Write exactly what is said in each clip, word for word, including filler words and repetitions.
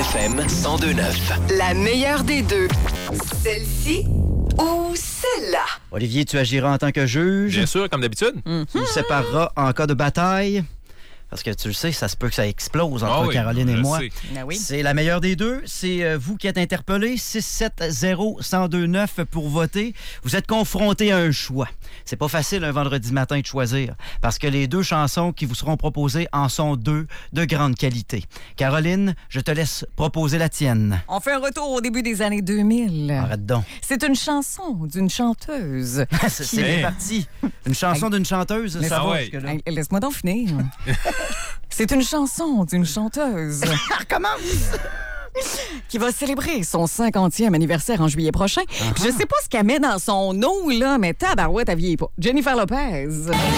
F M cent deux neuf. La meilleure des deux. Celle-ci ou celle-là? Olivier, tu agiras en tant que juge. Bien sûr, comme d'habitude. Mm-hmm. Tu le sépareras en cas de bataille. Parce que tu le sais, ça se peut que ça explose entre oh oui, Caroline et moi. Ben oui. C'est la meilleure des deux. C'est euh, vous qui êtes interpellés. six sept zéro un zéro deux neuf pour voter. Vous êtes confrontés à un choix. C'est pas facile un vendredi matin de choisir. Parce que les deux chansons qui vous seront proposées en sont deux de grande qualité. Caroline, je te laisse proposer la tienne. On fait un retour au début des années deux mille. Arrête donc. C'est une chanson d'une chanteuse. c'est c'est bien Hey. parti. Une chanson d'une chanteuse, Mais ça ça va ouais. jusque-là. Hey, laisse-moi donc finir. C'est une chanson d'une chanteuse Recommence! qui va célébrer son cinquantième anniversaire en juillet prochain. Puis je sais pas ce qu'elle met dans son eau, là, mais tabarouette, elle vieillit pas. Jennifer Lopez.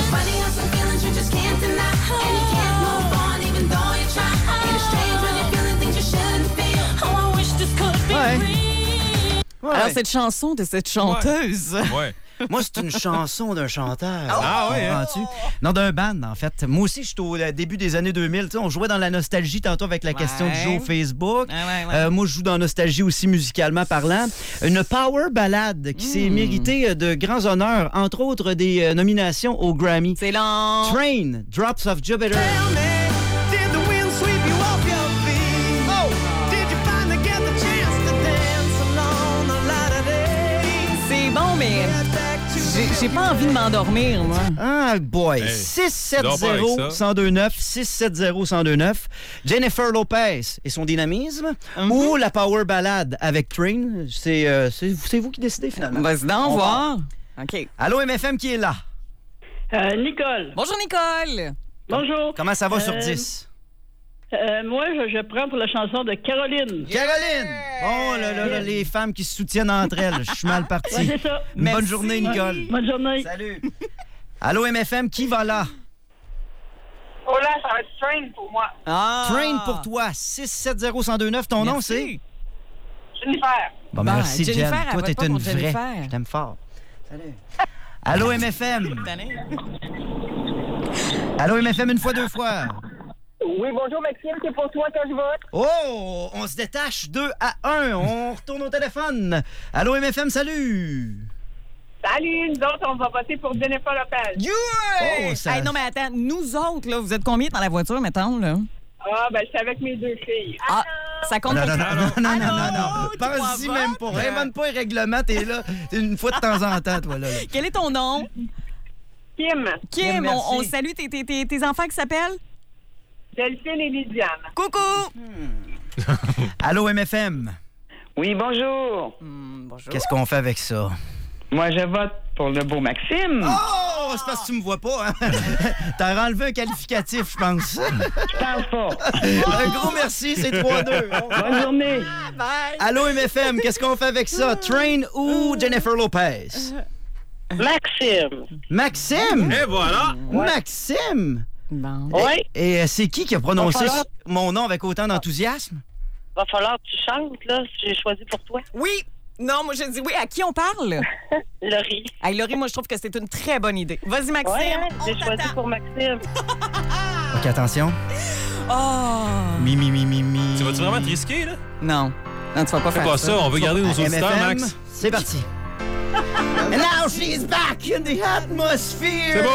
Ouais. Ouais. Alors, cette chanson de cette chanteuse... Ouais. Moi, c'est une chanson d'un chanteur. Ah ouais, hein? Comprends-tu? Non, d'un band, en fait. Moi aussi, je suis au euh, début des années deux mille. Tu sais, on jouait dans la nostalgie tantôt avec la question du jour Facebook. Ouais, ouais, ouais. Euh, moi, je joue dans nostalgie aussi musicalement parlant. Une power ballade qui s'est méritée de grands honneurs, entre autres des euh, nominations aux Grammy. C'est long. Train, Drops of Jupiter. C'est bon, mais j'ai- j'ai pas envie de m'endormir, moi. Ah, boy. Hey, six sept tu dors pas zéro avec ça. un zéro deux neuf, six sept zéro un zéro deux neuf. Jennifer Lopez et son dynamisme ou la power ballade avec Train. C'est euh, c'est- c'est vous qui décidez finalement. Vas-y donc On voir. OK. Allô, M F M qui est là? Euh, Nicole, Bonjour, Nicole. bonjour. Comment ça va sur Euh, dix? Euh, moi, je, je prends pour la chanson de Caroline. Caroline! Oh là là, là, les femmes qui se soutiennent entre elles. Je suis mal Ouais, parti. c'est ça. Une Merci. bonne journée, Nicole. Bonne journée. Salut. Allô, M F M, qui va là? Oh là, ça va être Train pour moi. Ah. Train pour toi, six sept zéro un zéro deux neuf. Ton nom, c'est? Merci. Jennifer. Bon, Bon, merci, Jennifer, Jen. elle Toi, vote t'es pas une pour vraie. Jennifer. Je t'aime fort. Salut. Allô, M F M. Allô, M F M, une fois, deux fois. Oui, bonjour Maxime, c'est pour toi que je vote. Oh, on se détache deux à un. On retourne au téléphone. Allô, M F M, salut. Salut, nous autres, on va voter pour Jennifer Lopez. Oh, ça... Hey, non, mais attends, nous autres, là, vous êtes combien dans la voiture, mettons, là? Ah, ben, c'est avec mes deux filles. Ah, ça compte Non, pour non, non, non, non, non, non, non. tu Pense-y vois, même pas. vote. Invente pas les règlements, t'es là une fois de temps en temps, toi, là. là. Quel est ton nom? Kim, Kim, merci. on, on salue tes, tes, tes, tes enfants qui s'appellent? Delphine et Lydiane. Coucou! Allô, M F M. Oui, bonjour. Hmm, bonjour. Qu'est-ce qu'on fait avec ça? Moi, je vote pour le beau Maxime. Oh, c'est parce que tu me vois pas, hein? T'as enlevé un qualificatif, je pense. Je pense pas. Un gros merci, c'est trois deux. Bonne journée. Allô, M F M, qu'est-ce qu'on fait avec ça? Train ou Jennifer Lopez? Maxime. Maxime? Et voilà. Maxime? Bon. Oui, Et euh, c'est qui qui a prononcé Va falloir- mon nom avec autant d'enthousiasme? va falloir que tu chantes, là, si j'ai choisi pour toi. Oui! Non, moi, je dis oui. À qui on parle? Laurie. Hey, Laurie, moi, je trouve que c'est une très bonne idée. Vas-y, Maxime, Ouais, hein, on j'ai choisi t'attend. pour Maxime. OK, attention. Oh! Mi, mi, mi, mi, mi. Tu vas-tu vraiment te risquer, là? Non. Non, tu vas pas Fais faire pas ça. ça, on veut garder nos M F auditeurs, M, Max. c'est parti. And now she's back in the atmosphere. C'est bon.